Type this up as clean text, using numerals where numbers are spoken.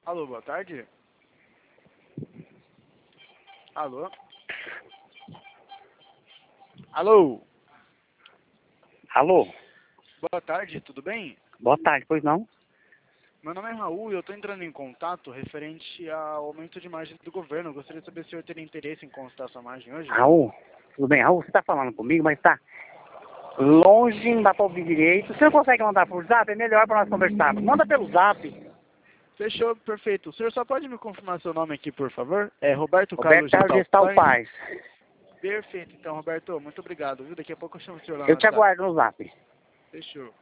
Alô, boa tarde. Alô? Alô? Alô? Boa tarde, tudo bem? Boa tarde, pois não? Meu nome é Raul e eu estou entrando em contato referente ao aumento de margem do governo. Eu gostaria de saber se o senhor teria interesse em consultar sua margem hoje. Raul? Tudo bem, Raul? Você tá falando comigo, mas tá longe, não dá pra ouvir direito. Se você consegue mandar por zap, é melhor pra nós conversarmos. Manda pelo zap. Fechou, perfeito. O senhor só pode me confirmar seu nome aqui, por favor? É Roberto Roberto Carlos Carlos Gestal Gestal Paz. Paz. Perfeito, então, Roberto, muito obrigado, viu? Daqui a pouco eu chamo o senhor lá Eu no te WhatsApp. aguardo no zap. Fechou.